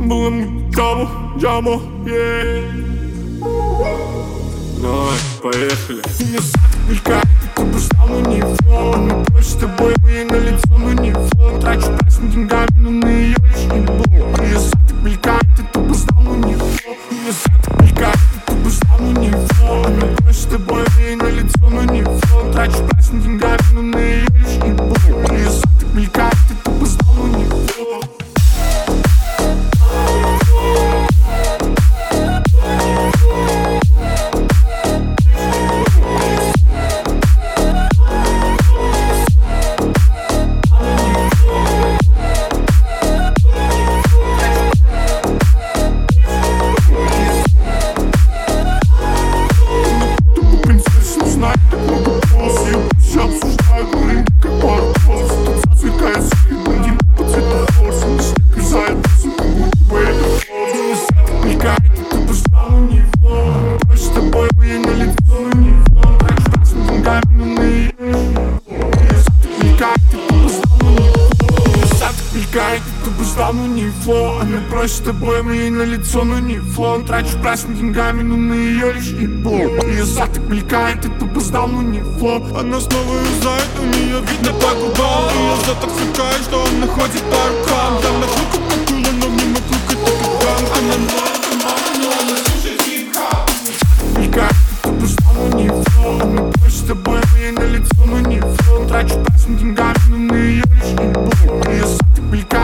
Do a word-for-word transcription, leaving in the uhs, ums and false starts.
было мы джаму, джаму, yeah. Давай, поехали. Меня сад мелькает, ты бы знал, но не фло. Мы прочь с тобой, мы на лицо, но не фло. Трачу пресс на деньгами, но на ее лишь не было. Меня сад мелькает, ты бы знал, но не фло. Меня сад мелькает, ты бы знал, но не фло. Мы прочь с тобой, мы на лицо, но не фло. Трачу пресс на деньгами, но на ее лишь не было. Меня сад мелькает, ты бы знал, но не фло. Она просит с тобой, мы ей на лицо, но не флон. Трачу прайс на деньгами, но на ее лишь не был. Ее зад так мелькает, и ты бы знал, но не флоп. Она снова юзает, у нее видно по губам. Ее зад так сверкает, что он находит по рукам. Там на кругу покула, но в нем округ это как она новая мама, но она слушает хип-хоп. Мелькает, и ты бы знал, но не флоп. Она просит с тобой, мы ей на лицо, но не флон. Трачу прайс на деньгами, но на ее лишь не был. Ее зад так мелькает.